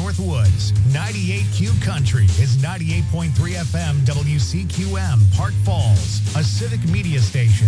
Northwoods. 98Q Country is 98.3 FM WCQM, Park Falls, a civic media station.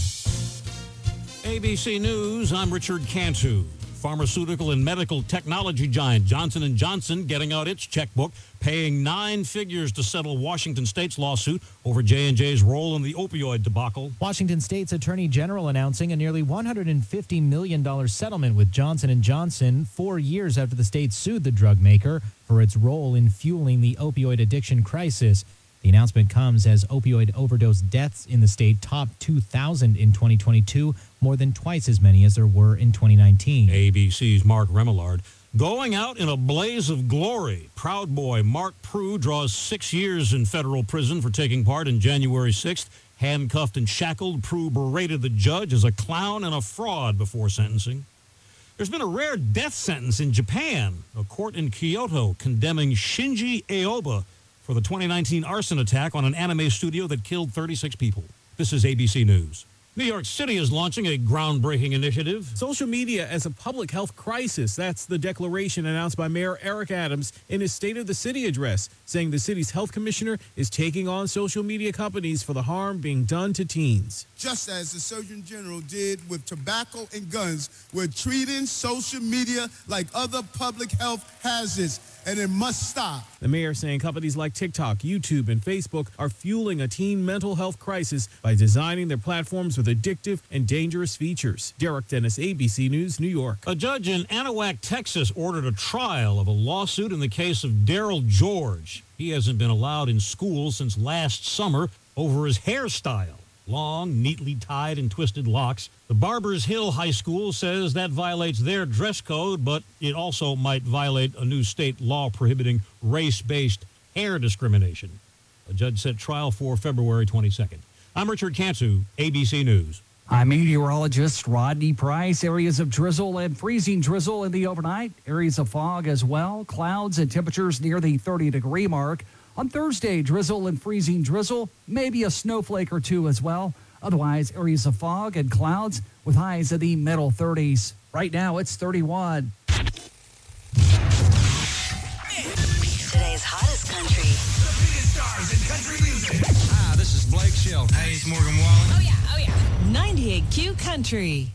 ABC News, I'm Richard Cantu. Pharmaceutical and medical technology giant Johnson & Johnson getting out its checkbook, paying 9 figures to settle Washington State's lawsuit over J&J's role in the opioid debacle. Washington State's Attorney General announcing a nearly $150 million settlement with Johnson & Johnson 4 years after the state sued the drug maker for its role in fueling the opioid addiction crisis. The announcement comes as opioid overdose deaths in the state topped 2,000 in 2022, more than twice as many as there were in 2019. ABC's Mark Remillard. Going out in a blaze of glory, Proud Boy Mark Prue draws 6 years in federal prison for taking part in January 6th. Handcuffed and shackled, Prue berated the judge as a clown and a fraud before sentencing. There's been a rare death sentence in Japan. A court in Kyoto condemning Shinji Aoba for the 2019 arson attack on an anime studio that killed 36 people. This is ABC News. New York City is launching a groundbreaking initiative. Social media as a public health crisis. That's the declaration announced by Mayor Eric Adams in his State of the City address, saying the city's health commissioner is taking on social media companies for the harm being done to teens. Just as the Surgeon General did with tobacco and guns, we're treating social media like other public health hazards, and it must stop. The mayor saying companies like TikTok, YouTube, and Facebook are fueling a teen mental health crisis by designing their platforms with addictive and dangerous features. Derek Dennis, ABC News, New York. A judge in Anahuac, Texas, ordered a trial of a lawsuit in the case of Daryl George. He hasn't been allowed in school since last summer over his hairstyle. Long, neatly tied and twisted locks. The Barbers Hill High School says that violates their dress code, but it also might violate a new state law prohibiting race-based hair discrimination. A judge set trial for February 22nd. I'm Richard Cantu, ABC News. I'm meteorologist Rodney Price. Areas of drizzle and freezing drizzle in the overnight. Areas of fog as well. Clouds and temperatures near the 30-degree mark. On Thursday, drizzle and freezing drizzle, maybe a snowflake or two as well. Otherwise, areas of fog and clouds with highs in the middle 30s. Right now, it's 31. Today's hottest country. The biggest stars in country music. Hi, this is Blake Shelton. Hey, it's Morgan Wallen. Oh, yeah, oh, yeah. 98Q Country.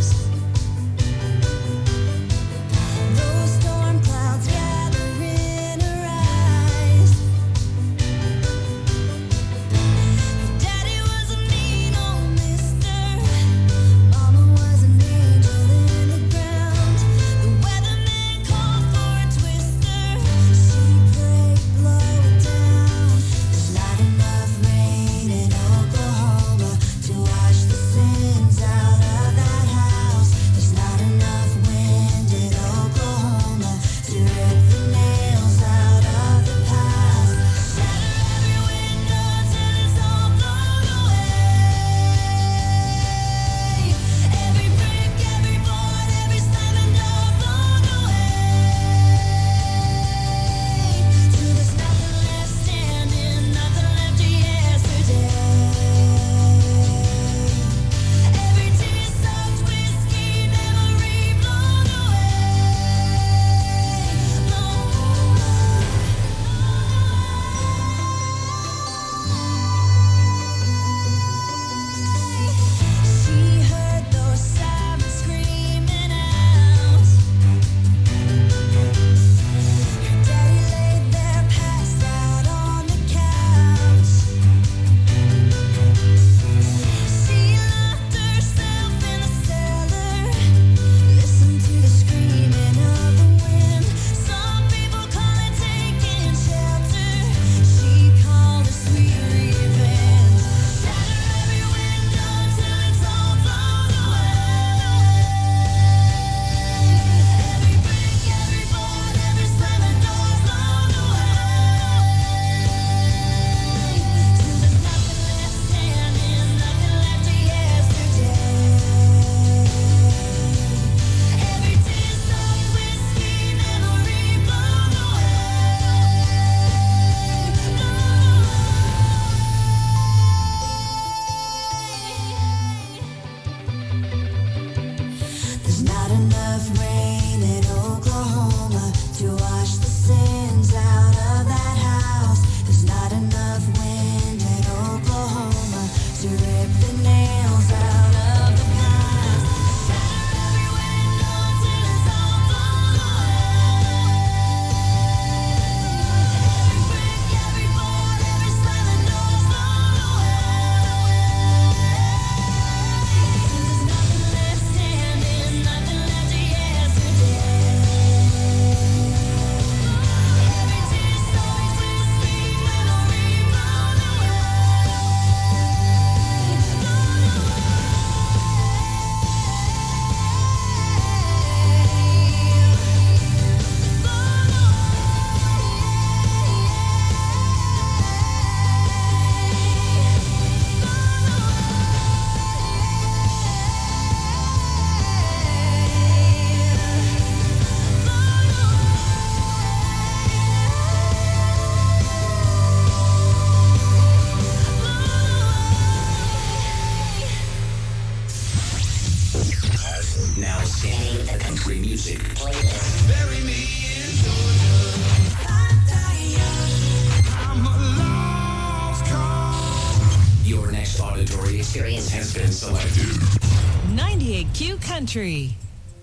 Those storm clouds gather in not enough rain in Oklahoma to wash the sins out of that house. There's not enough wind in Oklahoma to rip the nails out of the past. Shatter every window till it's all blown away. Every brick, every board, every slamming door's blown away. There's nothing left standing, nothing left of yesterday. Every tear soaked with sweet memory blown away. Now scanning the country music playlist. Bury me in Georgia. I'm a lost cause. Your next auditory experience has been selected. 98Q Country.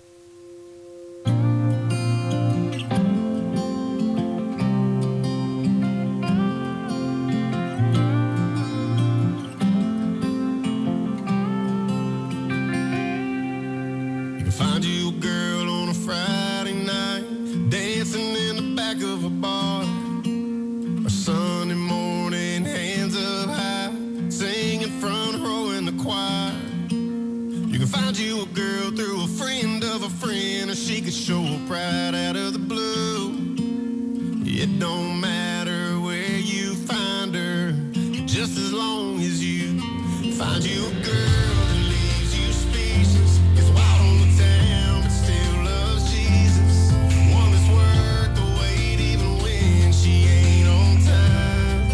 You can find you a girl on a Friday night, dancing in the back of a bar. Or Sunday morning, hands up high, singing front row in the choir. You can find you a girl through a friend of a friend, or she could show up right out of the blue. It don't matter where you find her, just as long as you find you a girl that leaves you speechless, gets wild on the town but still loves Jesus. One that's worth the wait even when she ain't on time.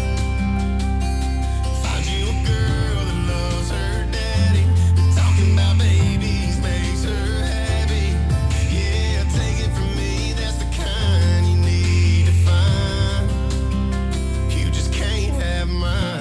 Find you a girl that loves her daddy, talking about babies makes her happy. Yeah, take it from me, that's the kind you need to find. You just can't have mine.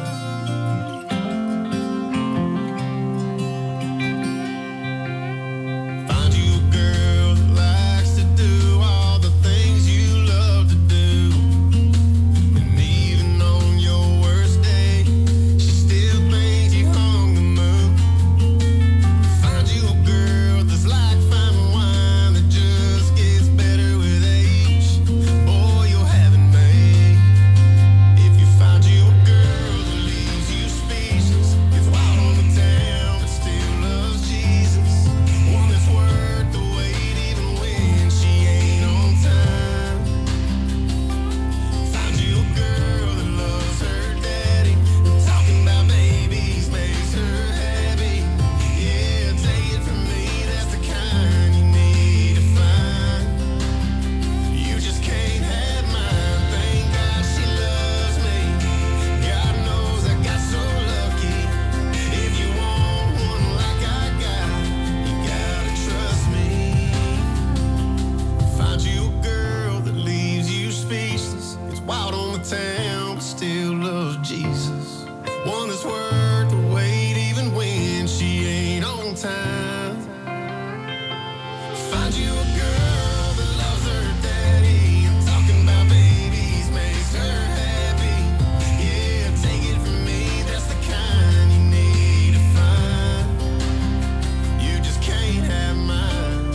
Find you a girl that likes to do all the things you love to do. And even on your worst day, she still thinks you hung the moon. Find you a girl that's like fine wine that just gets better with age. Boy, you'll have it made. If you find you a girl that leaves you speechless, gets wild on the town but still loves Jesus. One that's worth the wait even when she ain't on time. Find you a girl that loves her daddy, talking about babies makes her happy. Yeah, take it from me, that's the kind you need to find. You just can't have mine. Thank God she loves me. God knows I got so lucky. If you want one like I got, you gotta trust me. Find you a girl that leaves you speechless, gets wild on the town but still loves Jesus. One that's worth the wait even when she ain't on time. Find you a girl that loves her daddy, and talking about babies makes her happy. Yeah, take it from me, that's the kind you need to find. You just can't have mine.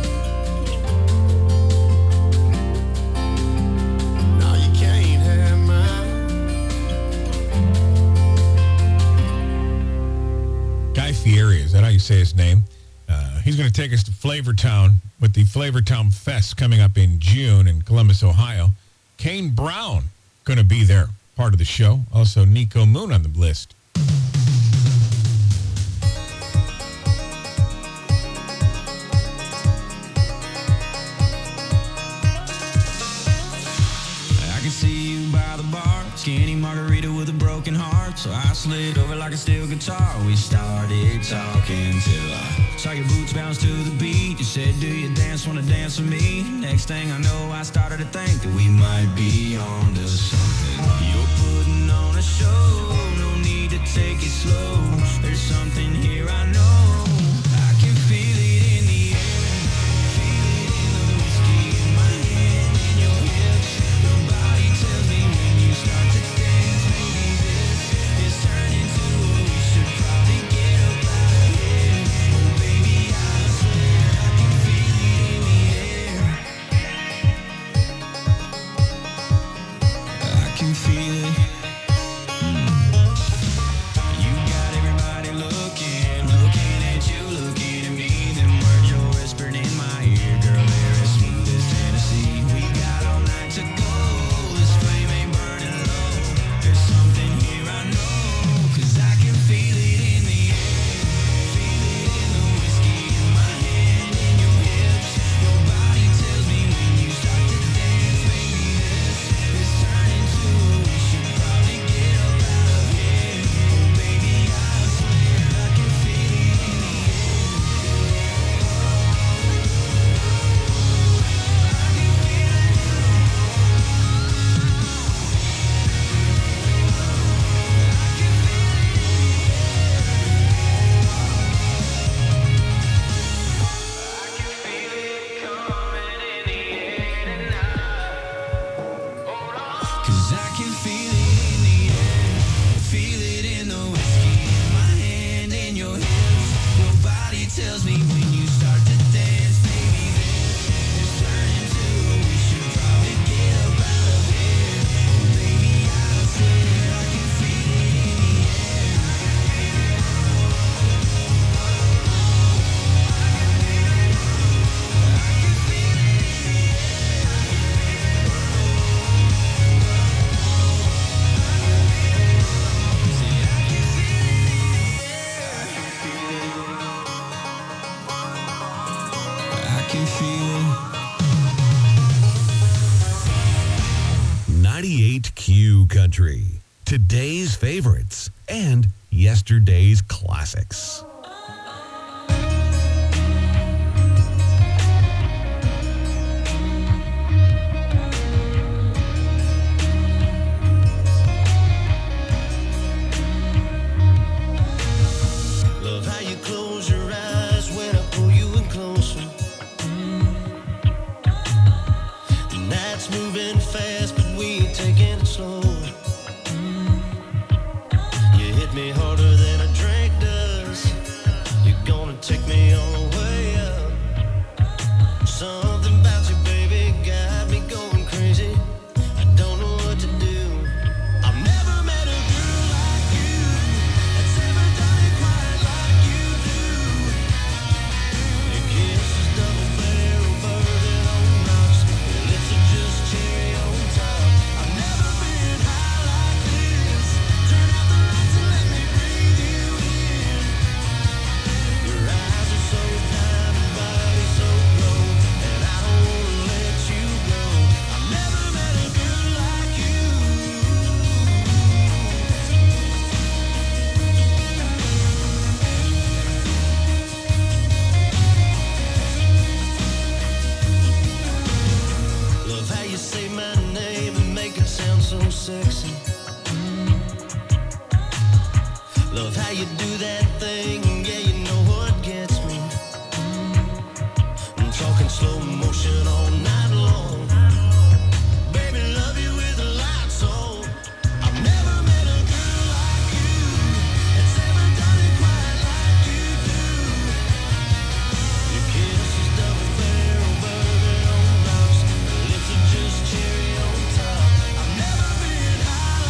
No, you can't have mine. Guy Fieri, is that how you say his name? He's going to take us to Flavortown with the Flavortown Fest coming up in June in Columbus, Ohio. Kane Brown going to be there, part of the show. Also, Nico Moon on the list. I can see you by the bar, skinny margarita with a broken heart. So I slid over like a steel guitar. We started talking till I Saw your boots bounce to the beat. You said, do you dance, wanna dance with me? Next thing I know, I started to think that we might be on to something. You're putting on a show, no need to take it slow. There's something here I know. I can feel it in the air, feel it in the whiskey in my hand, in your hips. Your body tells me when you start to dance, maybe this is turning to what we should probably get up out of here. Oh baby, I swear I can feel it in the air. I can feel it. You got everybody looking at you, looking at me. Them words you're whispering in my ear, girl, they're as smooth as Tennessee. We got all night to go, this flame ain't burning low. There's something here I know, 'cause I can feel it in the air. Feel it in the whiskey in my hand, in your hips. Your body tells me when you start to dance, baby, this is turning to what we should probably get up out of here. Oh baby, I swear I can feel it in the air. Cause I can feel it in the air, feel it in the whiskey in my hand, in your hips. Your body tells me when you start to dance, baby, this is turning to what we should probably get up out of here. Oh baby, I swear I can feel it in the air. I can feel it. 98Q Country. Today's favorites and yesterday's classics. Love how you close your eyes when I pull you in closer. The night's moving fast, but we ain't taking it slow. You hit me harder than a drink does. You're gonna take me all the way up. Something about you, baby, got me going crazy. I don't know what to do. I've never met a girl like you that's ever done it quite like you do. Your kiss is double barrel bourbon on rocks. Your lips are just cherry on top. I've never been high like this. Turn out the lights and let me breathe you in. Your eyes are so diamond, body so glow, and I don't wanna let you go. I've never met a girl like you. Love how you say my name and make it sound so sexy. Love how you do that thing, yeah, you know what gets me. I'm talking slow motion all night long. Baby, love you with the lights on. I've never met a girl like you that's ever done it quite like you do. Your kiss is double barrel bourbon on rocks. Your lips are just cherry on top. I've never been high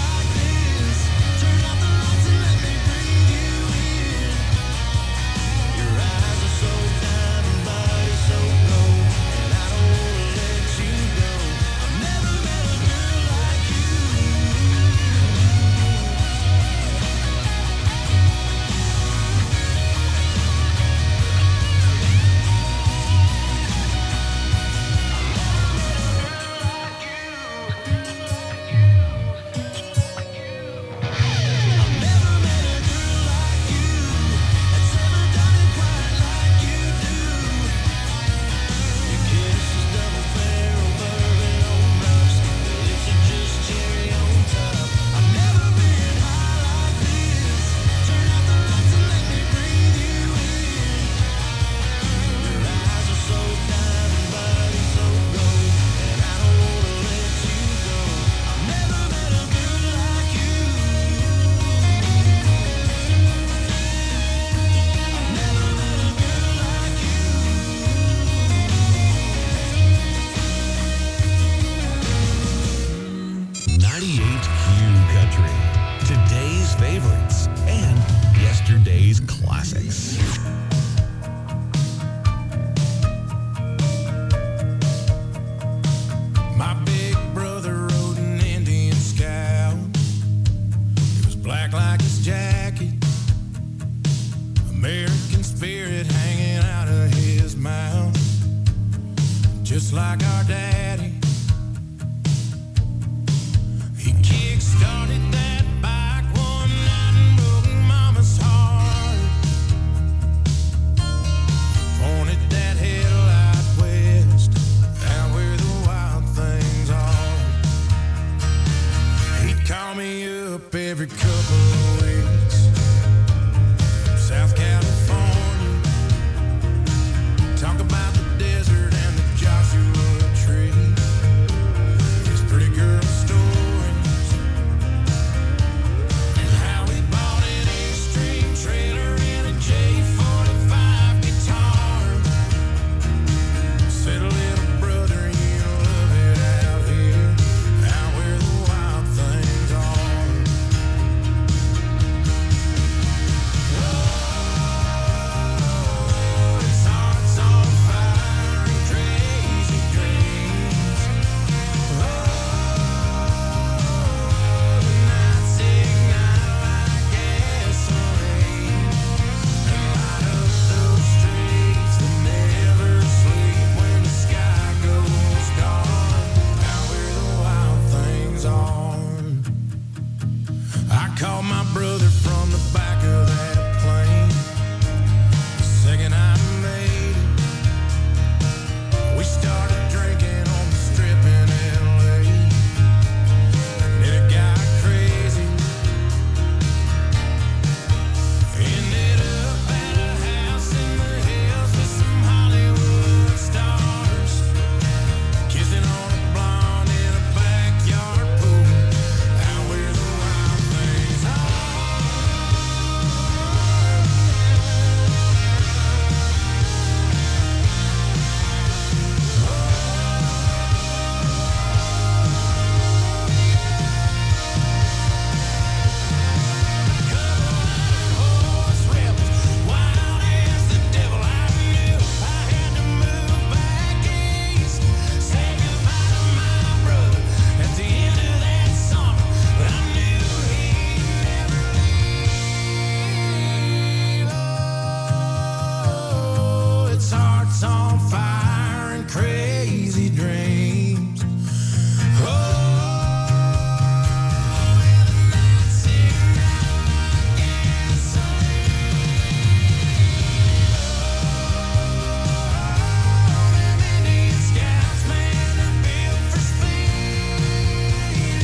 mouth, just like our daddy. He kick-started that bike one night and broke Mama's heart. Pointed that headlight west, out where the wild things are. He'd call me up every couple of weeks from South California, talk about the desert and the Joshua tree, his pretty girl stories, and how he bought an Extreme trailer and a J45 guitar. Said, little brother, you'll love it out here, out where the wild things are. Oh, it's hearts on fire and crazy dreams. Oh, the nights ignite like gasoline and light up those streets that never sleep when the sky goes dark, out where the wild things are. I called my brother from the back of that plane the second I made it. We started drinking on the strip in LA, and then it got crazy. Ended up at a house in the hills with some Hollywood stars, kissing on a blonde in a backyard pool, out where the wild things are. Horse rebels, wild as the devil. I knew I had to move back east, say goodbye to my brother at the end of that summer, but I knew he'd never leave. Oh, it's hearts on fire and crazy dreams. Oh, and the nights ignite like gasoline. Them Indian scouts, man, they're built for speed.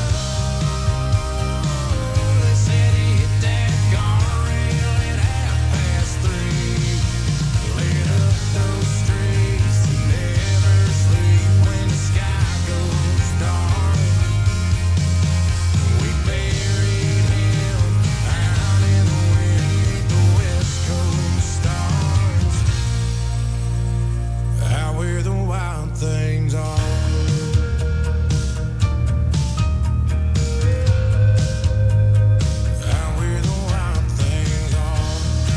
They said he hit that guardrail at 3:30. Lit up those streets that never sleep when the sky goes dark. We buried him out in the wind beneath the West Coast stars, out where the wild things are. Out where the wild things are.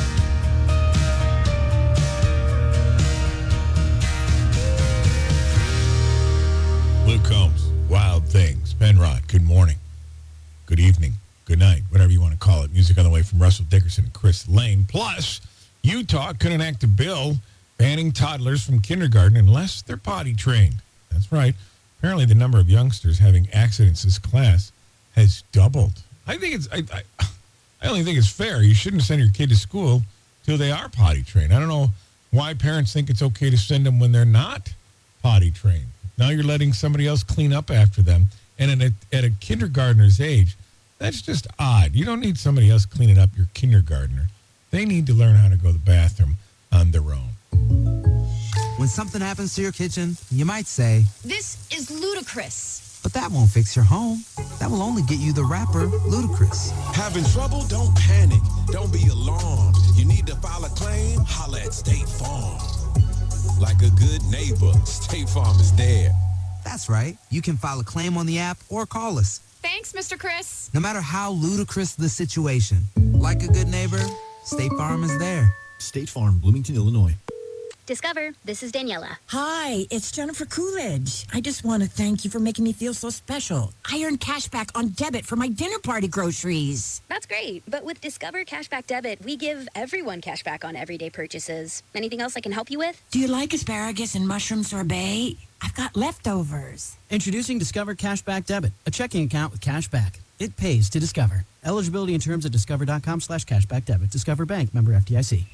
Luke Combs, Wild Things. Penrod, good morning, good evening, good night, whatever you want to call it. Music on the way from Russell Dickerson and Chris Lane. Plus, Utah could enact a bill banning toddlers from kindergarten unless they're potty trained. That's right. Apparently, the number of youngsters having accidents this class has doubled. I think it's, I only think it's fair. You shouldn't send your kid to school till they are potty trained. I don't know why parents think it's okay to send them when they're not potty trained. Now you're letting somebody else clean up after them. And at a kindergartner's age, that's just odd. You don't need somebody else cleaning up your kindergartner. They need to learn how to go to the bathroom on their own. When something happens to your kitchen, you might say, "This is ludicrous." but that won't fix your home. That will only get you the rapper, Ludacris. Having trouble? Don't panic. Don't be alarmed. You need to file a claim? Holla at State Farm. Like a good neighbor, State Farm is there. That's right. You can file a claim on the app or call us. Thanks, Mr. Chris. No matter how ludicrous the situation, like a good neighbor, State Farm is there. State Farm, Bloomington, Illinois. Discover, this is Daniela. Hi, it's Jennifer Coolidge. I just want to thank you for making me feel so special. I earned cash back on debit for my dinner party groceries. That's great, but with Discover Cashback Debit, we give everyone cash back on everyday purchases. Anything else I can help you with? Do you like asparagus and mushroom sorbet? I've got leftovers. Introducing Discover Cashback Debit, a checking account with cash back. It pays to Discover. Eligibility and terms at discover.com/cashback debit. Discover Bank, member FDIC.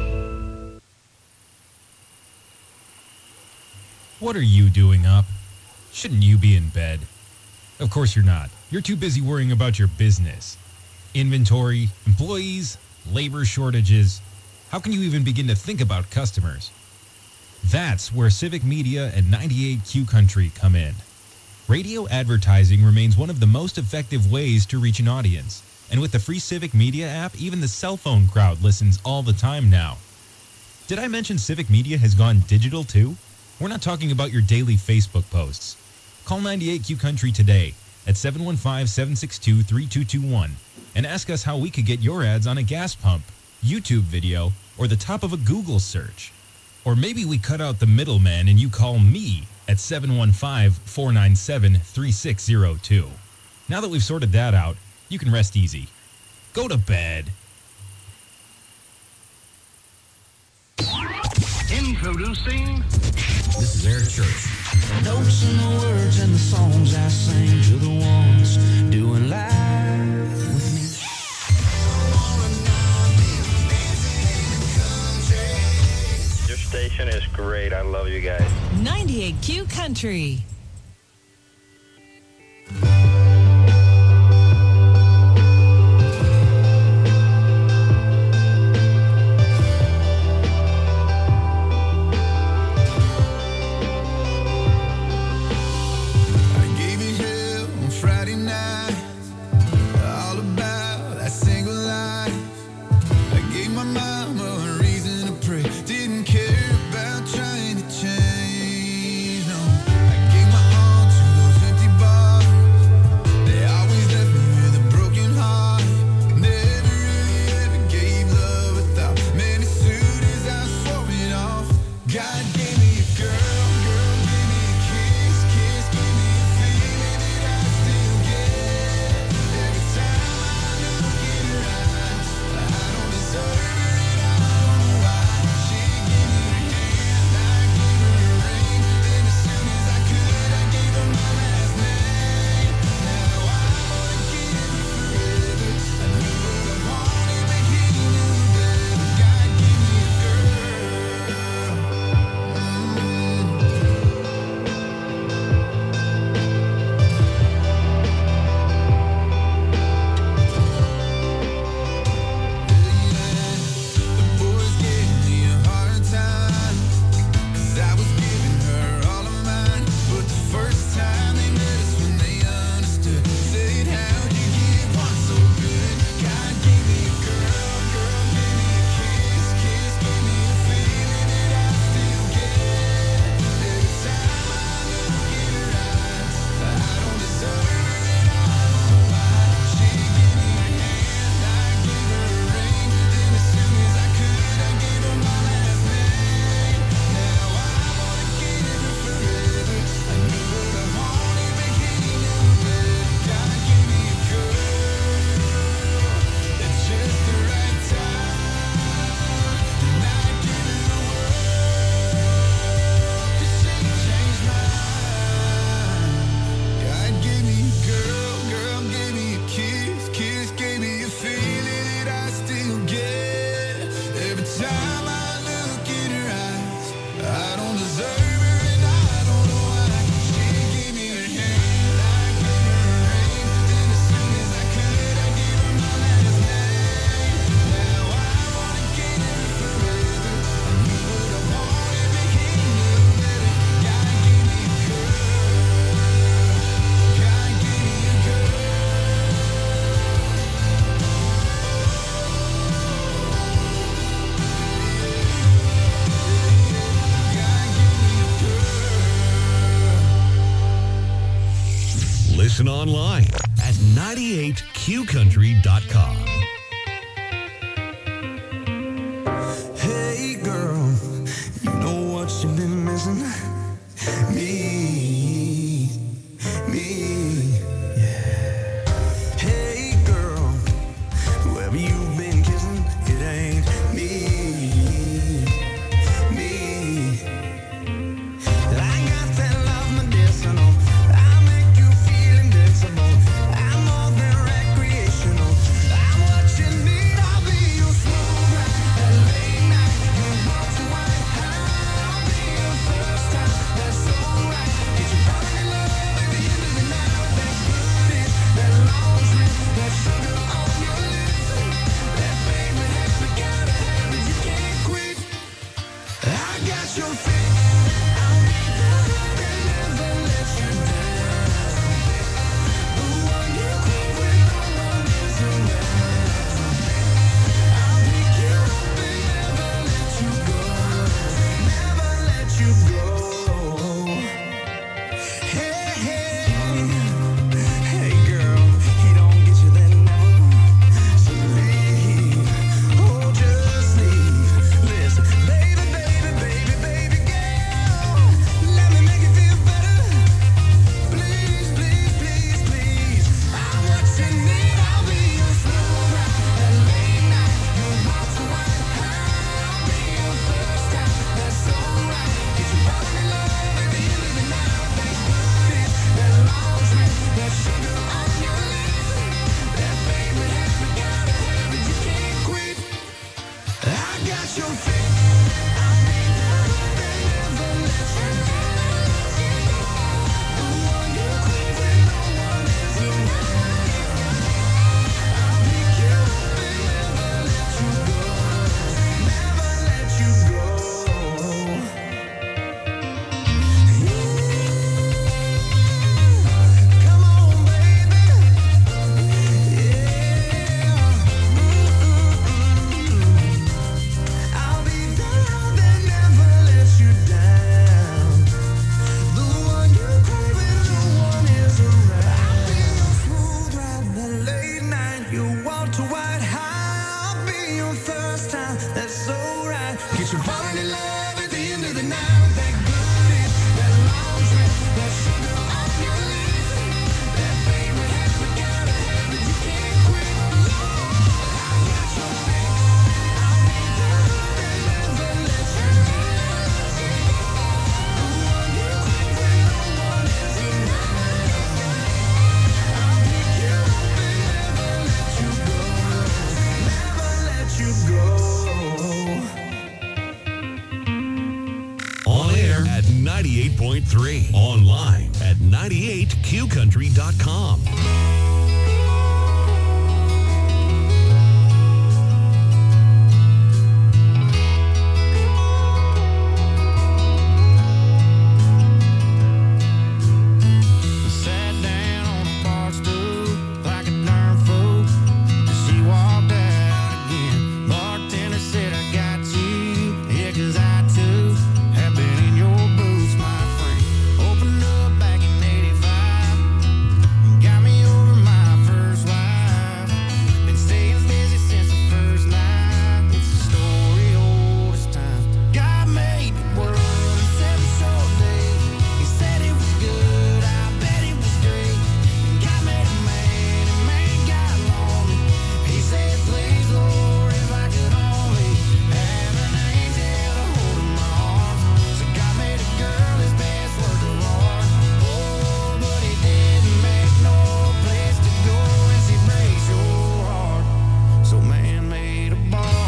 What are you doing up? Shouldn't you be in bed? Of course you're not. You're too busy worrying about your business. Inventory, employees, labor shortages. How can you even begin to think about customers? That's where Civic Media and 98Q Country come in. Radio advertising remains one of the most effective ways to reach an audience. And with the free Civic Media app, even the cell phone crowd listens all the time now. Did I mention Civic Media has gone digital too? We're not talking about your daily Facebook posts. Call 98Q Country today at 715-762-3221 and ask us how we could get your ads on a gas pump, YouTube video, or the top of a Google search. Or maybe we cut out the middleman and you call me at 715-497-3602. Now that we've sorted that out, you can rest easy. Go to bed. Introducing. This is Eric Church. Notes in the words and the songs I sing to the ones doing live with me. Your station is great. I love you guys. 98Q Country. Didn't care about trying to change, no. Listen online at 98qcountry.com. Hey girl, you know On air at 98.3. Online at 98qcountry.com. Sat down on a bar stool like a darn fool. She walked out again. Bartender said, I got you. Yeah, 'cause I too have been in your boots, my friend. Opened up back in 85. Got me over my first wife. Been staying busy since the first night. It's a story old as time. God made the world in 7 short days. He said it was good. I bet it was great. God made a man and man got lonely. He said, please, Lord, if I could only have an angel to hold in my arms. So God made a girl his best work of art. Oh, but he didn't make no place to go and she breaks your heart. So man made a bar.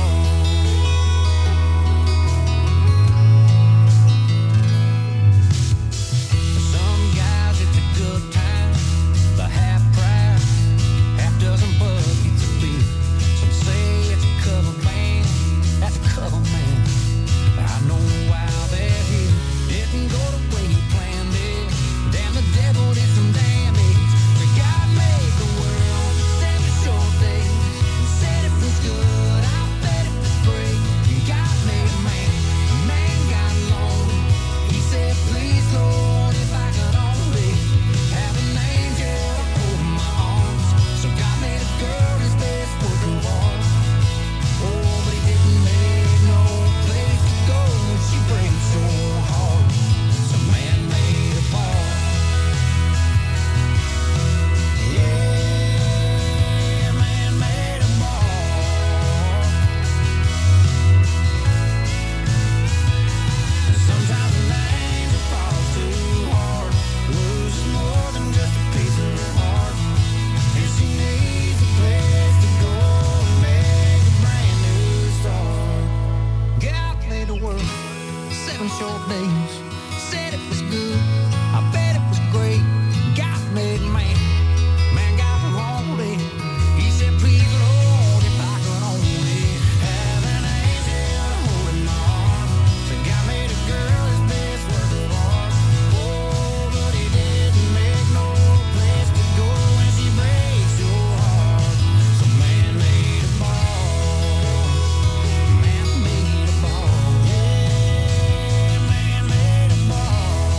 Some guys it's a good time, the half price, half dozen buckets of beer. Some say it's a cover band, that's a cover man. I know why they're here. Didn't go the way you planned it. Damn, the devil did some damage. The God made the world in 7 short days. He said it was good, I bet it was great. God made a man got lonely. He said, please, Lord, if I could only have an angel to hold in my arms. So God made a girl his best work of art. Oh, but he didn't make no place to go when she breaks your heart. So man made a bar. Yeah, man made a bar. And sometimes an angel falls too hard, loses more than just a piece of her heart. And she needs a place to go and make a brand new start. God made the world 7 short days. Said it was good, I bet it was great. God made man, man got lonely. He said, please, Lord, if I could only have an angel to hold in my arms. So God made a girl his best work of art. Oh, but he didn't make no place to go when she breaks your heart. So man made a bar. Man made a bar. Yeah, man made a bar.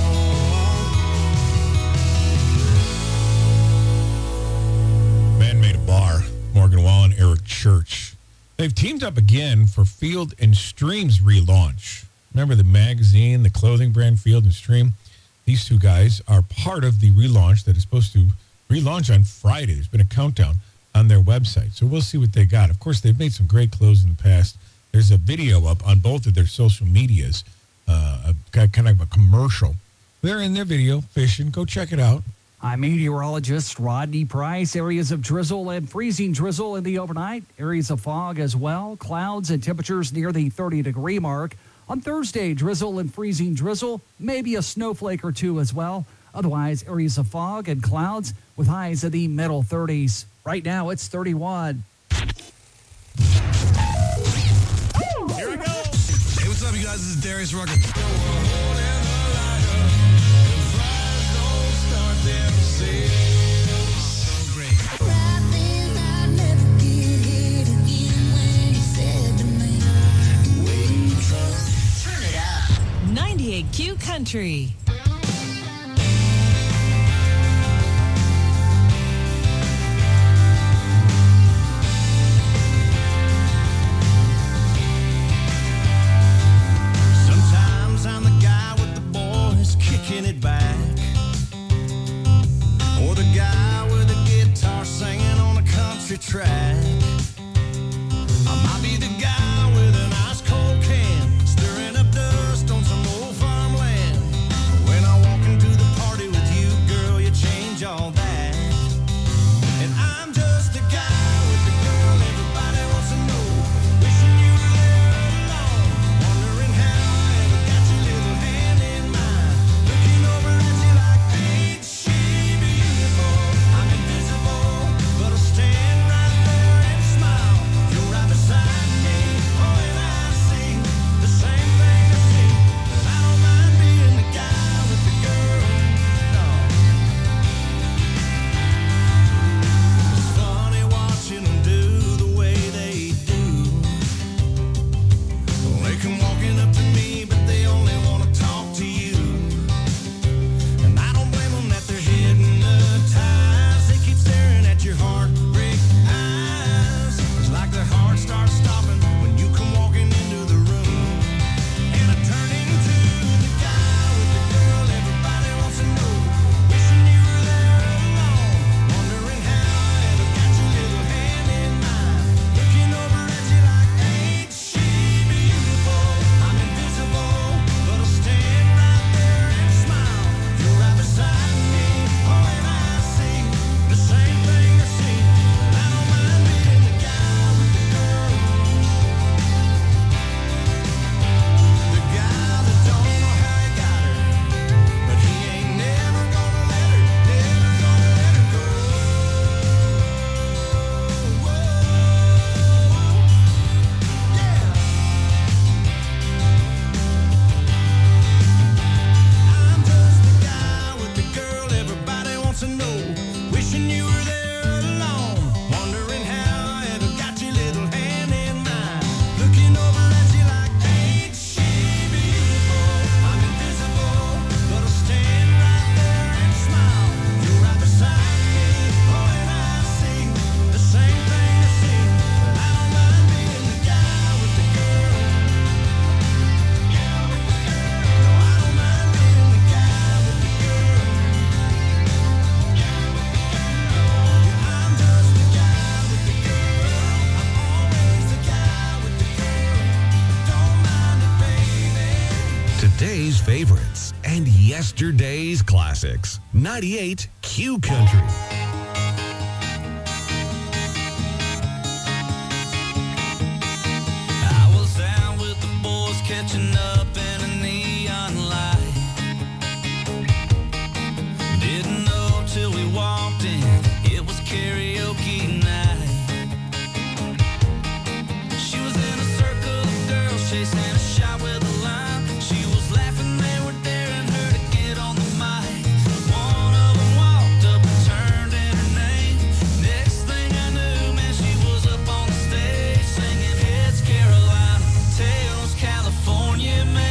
Man Made a Bar. Morgan Wallen, Eric Church. They've teamed up again for Field and Stream's relaunch. Remember the magazine, the clothing brand Field and Stream? These two guys are part of the relaunch that is supposed to relaunch on Friday. There's been a countdown on their website. So we'll see what they got. Of course, they've made some great clothes in the past. There's a video up on both of their social medias, kind of a commercial. They're in their video, fishing. Go check it out. I'm meteorologist Rodney Price. Areas of drizzle and freezing drizzle in the overnight. Areas of fog as well. Clouds and temperatures near the 30-degree mark. On Thursday, drizzle and freezing drizzle. Maybe a snowflake or two as well. Otherwise, areas of fog and clouds with highs in the middle 30s. Right now, it's 31. Here we go. Hey, what's up, you guys? This is Darius Rucker. Turn it up. 98Q Country. Sometimes I'm the guy with the boys kicking it back, or the guy with the guitar singing on a country track. I might be the guy with an ice cold can, stirring up dust on some old farmland. When I walk into the party with you, girl, you change all that. And I'm just the guy with the girl everybody wants to know, wishing you were there alone, wondering how I ever got your little hand in mine, looking over at you like, ain't she beautiful? I'm invisible, but I'll stand right there and smile. You're right beside me, oh, and I see the same thing I see. But I don't mind being the guy with the girl, no. It's funny watching them do the way they do. They come walking up to me, but they only want to talk to you. And I don't blame them that they're hypnotized. They keep staring at your heartbreak eyes. It's like their heart starts stopping when you come walking into the room. And I turn into the guy with the girl everybody wants to know, wishing you were there alone, wondering how I ever got your little hand in mine, looking over at you like, ain't she beautiful? I'm invisible, but I'll stand right there and smile. You're right beside me, oh, and I see the same thing I see. But I don't mind being the guy with the girl, the guy that don't know how he got her, but he ain't never gonna let her, never gonna let her go. I'm just the guy with the girl everybody wants to know, wishing you were there alone, wondering how I ever got your little hand in mine, looking over at you like, ain't she beautiful? I'm invisible, but I'll stand right there and smile. You're right beside me, oh, and I see the same thing I see. But I don't mind being the guy with the girl. No, I don't mind being the guy with the girl. I'm just the guy with the girl. I'm always the guy with the girl. Don't mind it, baby. Today's favorites and yesterday's classics. 98 Q Country. I was out with the boys catching up in a neon light. Didn't know till we walked in, it was karaoke night. She was in a circle of girls chasing a shot with a line. She was laughing, they were daring her to get on the mic. One of them walked up and turned in her name. Next thing I knew, man, she was up on the stage singing Heads Carolina, Tails California, man.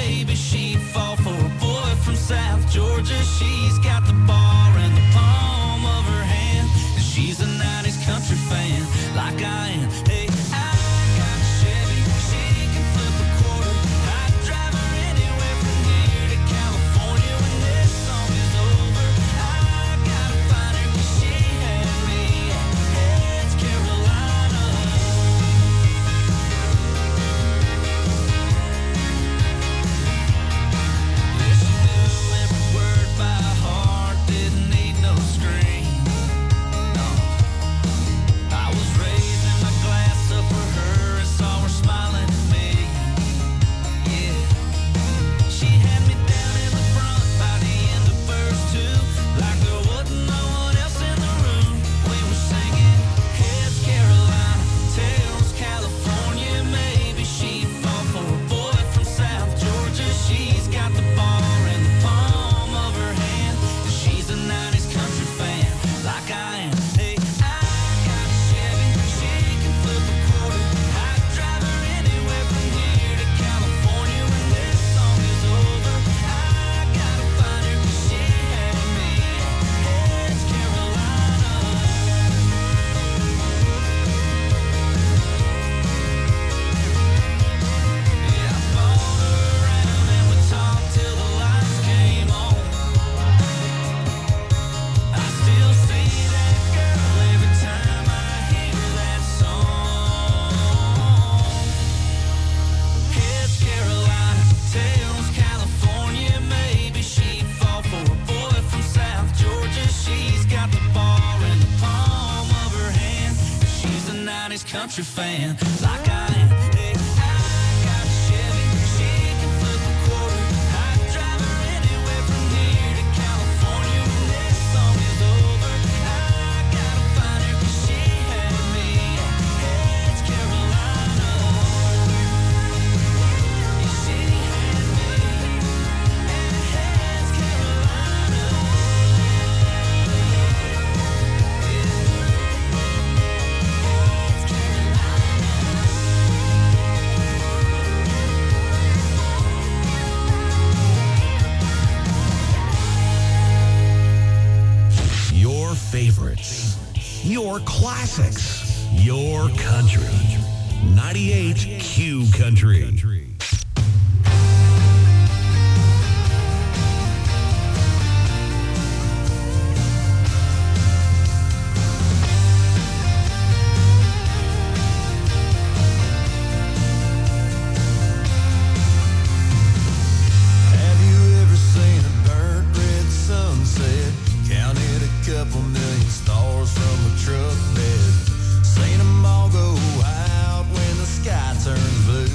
country fan, like I am. Hey, I got a Chevy, she can flip a quarter. I can drive her anywhere from here to California. When this song is over, I gotta find her 'cause she had me. Hey, it's Carolina. Yeah, she had me. Hey, it's Carolina. Your favorites, your classics, your country. 98 Q Country. Have you ever seen a burnt red sunset? Counted a couple million stars from a truck bed. Seen them all go out when the sky turns blue.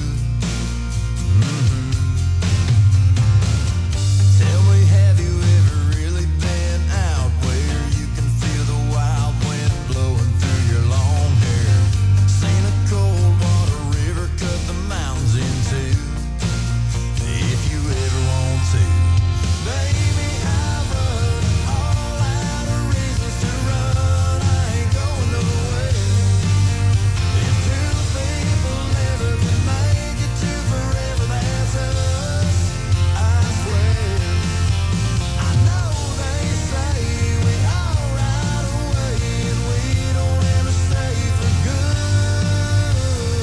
Tell me, have you ever really been out where you can feel the wild wind blowing through your long hair? Seen a cold water river cut the mountains in two. If you ever want to, baby, I've run all out of reasons to run. I ain't going nowhere. If two people never can make it to forever, that's us, I swear. I know they say we all ride away and we don't ever stay for good.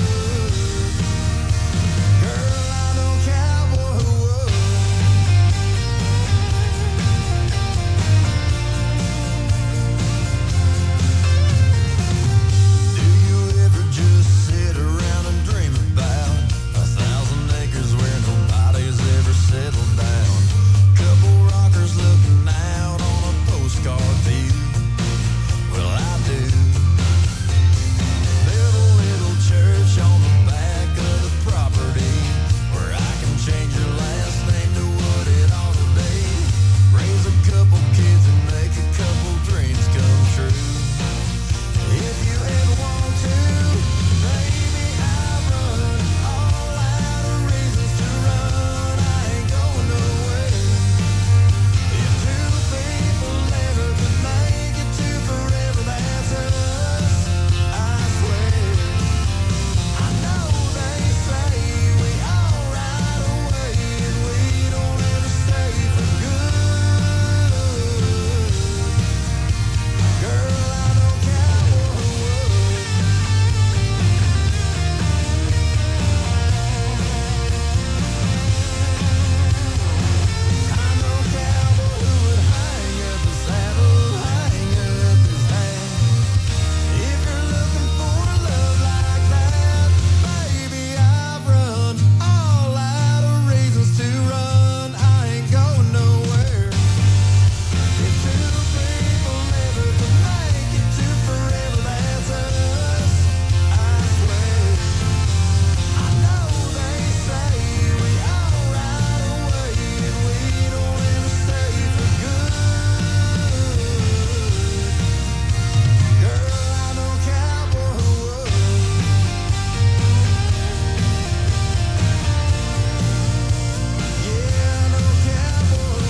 Girl, I know cowboy who would. Do you ever just sit around and dream about 1,000 acres where nobody's ever settled down? Couple rockers looking out on a postcard view. Well, I do. Build a little church on the back of the property where I can change your last name to what it ought to be. Raise a couple kids and make a couple dreams come true. If you ever want to, baby, I've run all out of reasons to run. I ain't going nowhere. If two people never could make it to forever, that's us, I swear. I know they say we all ride away and we don't ever stay for good. Girl, I know cowboy who would. I know cowboy who would hang up his saddle, hang up his hat. If you're looking for a love like that, baby, I've run all out of reasons to run. I ain't going nowhere. If two people never could make it to forever, that's us, I swear. I know they say we all ride away and we don't ever stay for good. Girl, I know cowboy who would. Yeah, I know cowboy who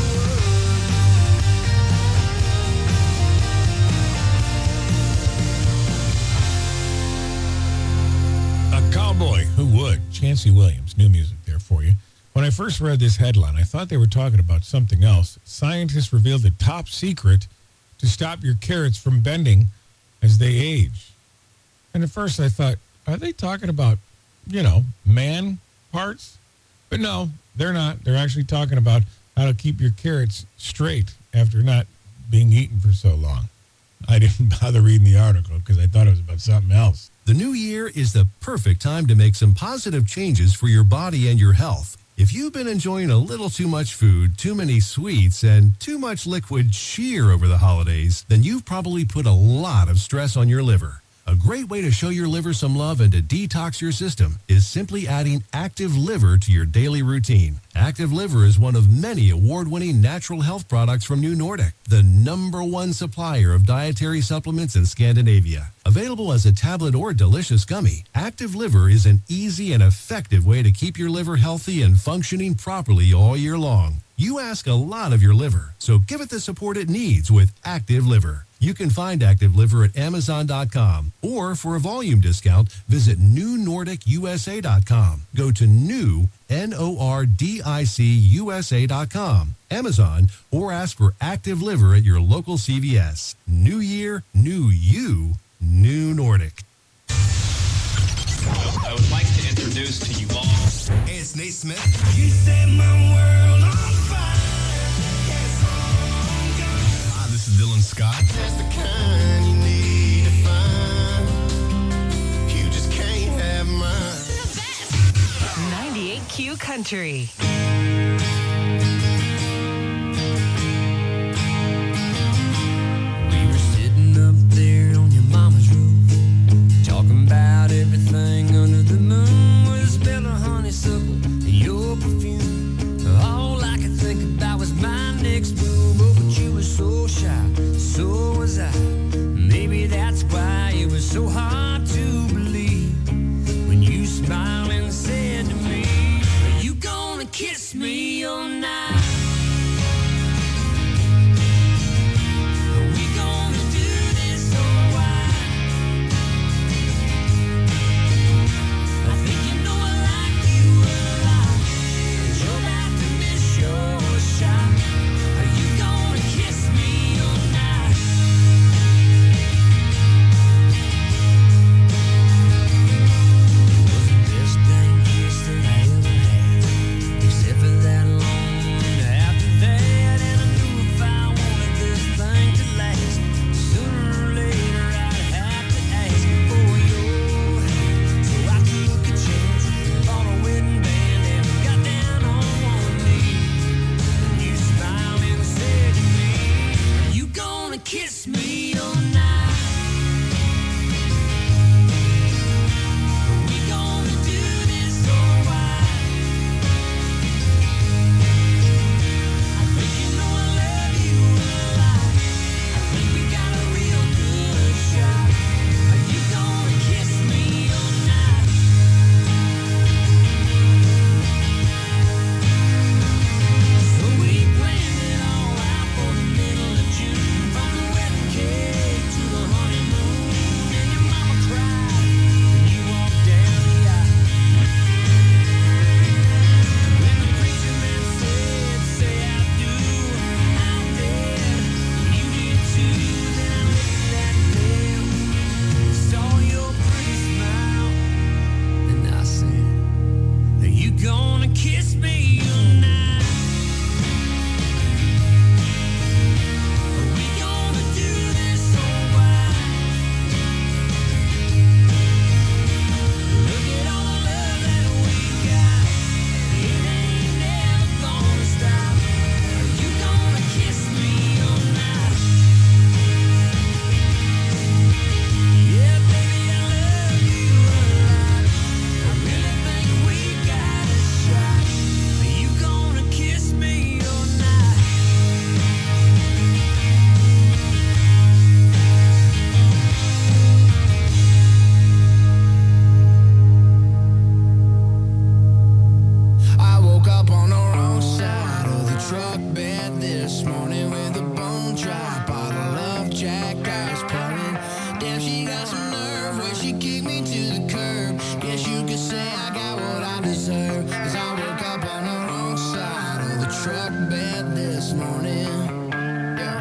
would. A cowboy who would. Chancey Williams, new music there for you. When I first read this headline, I thought they were talking about something else. Scientists revealed the top secret to stop your carrots from bending as they age. And at first I thought, are they talking about, man parts? But no, they're not. They're actually talking about how to keep your carrots straight after not being eaten for so long. I didn't bother reading the article because I thought it was about something else. The new year is the perfect time to make some positive changes for your body and your health. If you've been enjoying a little too much food, too many sweets, and too much liquid cheer over the holidays, then you've probably put a lot of stress on your liver. A great way to show your liver some love and to detox your system is simply adding Active Liver to your daily routine. Active Liver is one of many award-winning natural health products from New Nordic, the #1 supplier of dietary supplements in Scandinavia. Available as a tablet or delicious gummy, Active Liver is an easy and effective way to keep your liver healthy and functioning properly all year long. You ask a lot of your liver, so give it the support it needs with Active Liver. You can find Active Liver at Amazon.com, or for a volume discount, visit NewNordicUSA.com. Go to NordicUSA.com, Amazon, or ask for Active Liver at your local CVS. New year, new you, New Nordic. I would like to introduce to you all. Hey, it's Nate Smith. You set my world on fire. This is Dylan Scott. That's the kind you need to find. You just can't have mine. 98Q Country. We were sitting up there on your mama's roof, talking about everything under the moon. With a smell of honeysuckle and your perfume. All I could think about was my next move. Oh, but you were so shy, so was I. Maybe that's why it was so hard to believe when you smiled and said to me, "Are you gonna kiss me all night? Are we gonna do this all right? I think you know I like you a lot, but you're about to miss your shot. Are you gonna kiss me all night?" It was the best dang kiss that I ever had, except for that long one after that. And I knew if I wanted this thing to last, sooner or later I'd have to ask for your hand. So I took a chance, bought a wedding band, and got down on one knee. And you smiled and said to me, "Are you gonna kiss me all night? Are we gonna do this all right? I think you know I love you a lot. I think we got a real good shot. Are you gonna kiss me all night?" So we planned it all out for the middle of June, from the wedding cake to the honeymoon. And your mama cried when you walked down the aisle. When the preacher man said, "Say I do," I did. You did too. Then I looked at them, saw your pretty smile, and I said, "Are you gonna kiss me tonight? Are we gonna do this all right? Look at all the love that we got. It ain't never gonna stop. Are you gonna kiss me all night? Yeah, baby, I love you a lot. I really think we got a shot. Are you gonna kiss me all night? I woke up on the wrong side of the truck bed this morning with a bone dry bottle of Jack Ice pouring. Damn, she got some nerve when she kicked me to the curb. Guess you could say I got what I deserve, 'cause I woke up on the wrong side of the truck bed this morning. Yeah.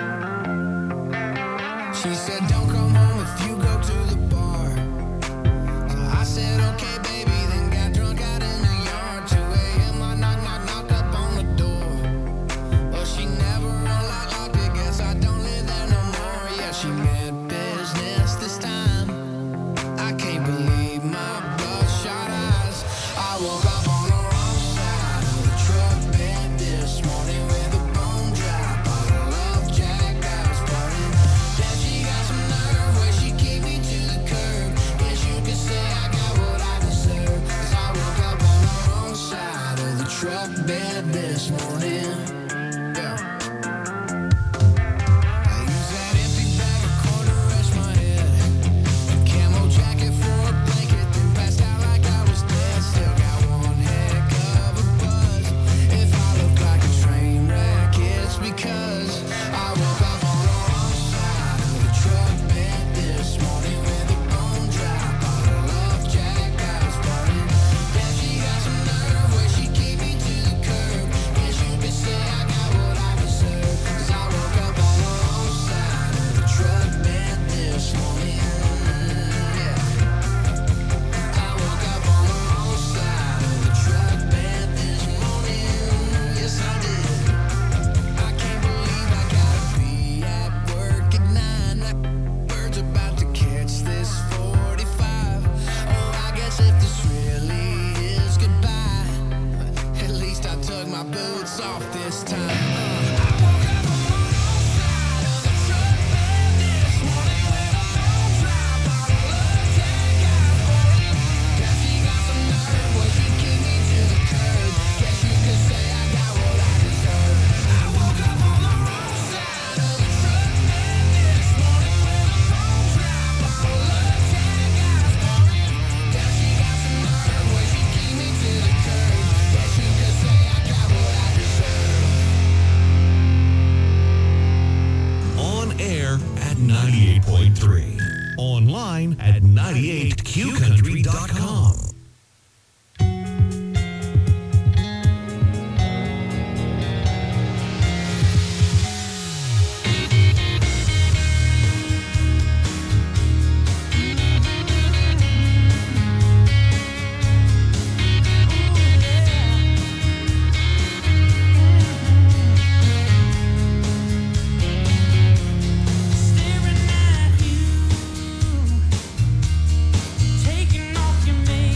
She said, "Don't come home if you go to the bar." So I said, "Okay, baby," then got drunk out in the yard. 2 a.m. I knock up on the door. Well, she never unlocked it. Guess I don't live there no more. Yeah, she meant business this time. I can't believe my bloodshot eyes. I woke up on the wrong side of the truck bed this morning with a bone dry bottle of Jack Ice pouring. Damn, she got some nerve truck bed this morning. Yeah. I use that empty bag of corn to rest my head. A camo jacket for a blanket, then passed out like I was dead. Still got one heck of a buzz. If I look like a train wreck, it's because I woke up on the wrong side of the truck bed this morning with a bone dry bottle of Jack I was burning. Yeah, she got some nerve where she kicked me to the curb. Guess you could say I got what I deserve. 'Cause I woke up on the wrong side of the truck bed this morning. Yeah. I woke up on the wrong side of the truck bed this morning. Yes, I did. I can't believe I gotta be at work at 9. Bird's about to catch this 45. Oh, I guess if this really is goodbye, at least I took my boots off this time. On air at 98.3. Online at 98qcountry.com. Taking off your makeup.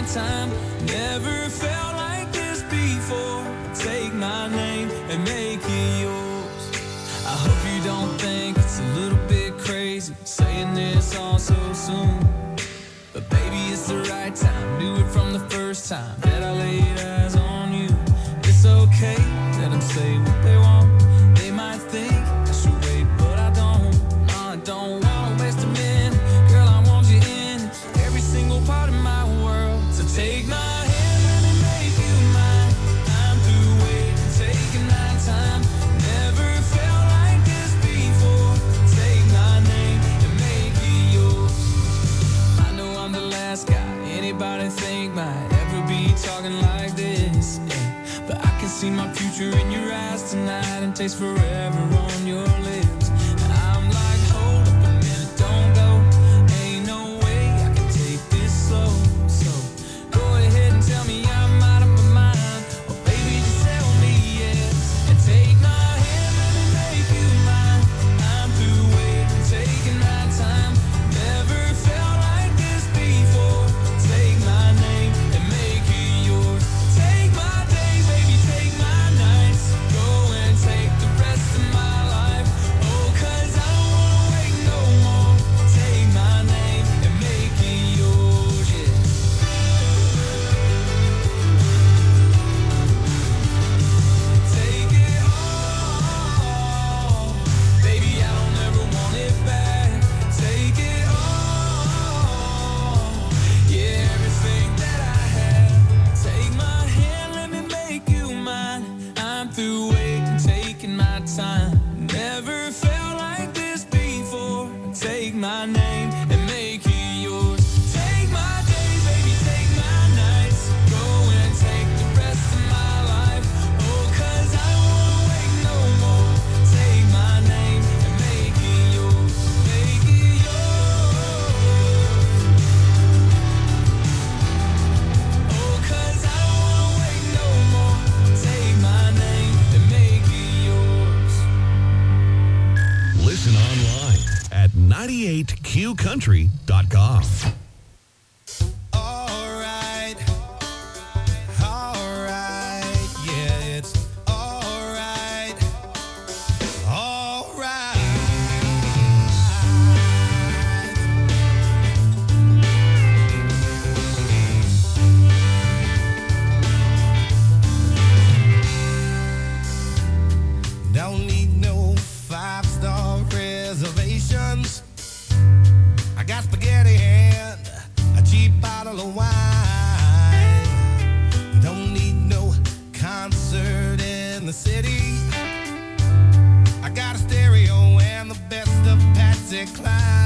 time. Never felt like this before. Take my name and make it yours. I hope you don't think it's a little bit crazy saying this all so soon. But baby, it's the right time. Knew it from the first time that I laid eyes on you. It's okay, let them say what they want. They might think I should wait, but I don't. No, I don't wanna waste a minute. Girl, I want you in every single part of my world. So take my hand, let me make you mine. I'm through waiting, taking my time. Never felt like this before. Take my name and make it yours. I know I'm the last guy anybody think might ever be talking like this, yeah. But I can see my future in your eyes tonight and taste forever on your lips. I'm like, hold up a minute, don't go. Ain't no way I can take this slow. So go ahead and tell me I'm out of my mind. Or baby, just tell me yes. And take my hand, let me make you mine. I'm through waiting, taking my time. Never felt like this before. Take my name and make it yours. Take my days, baby, take my nights. Go and take the rest of my life. Oh, 'cause I don't wanna wait no more. Take my name and make it yours, yeah. Take it all. Baby, I don't ever want it back. Take it all. Yeah, everything that I had. Take my hand, let me make you mine. I'm through waiting, taking my time. Never felt like this before. Take my name and make it yours. Take my days, baby, take my nights. Go and take the rest of my life. Oh, 'cause I don't wanna wait no more. Take my name and make it yours. Make it yours. Oh, 'cause I don't wanna wait no more. Take my name and make it yours. Listen online at 98qcountry.com. Alright, yeah, it's alright, alright. Don't need no 5-star reservations. I got spaghetti and a cheap bottle of wine. Don't need no concert in the city. I got a stereo and the best of Patsy Cline.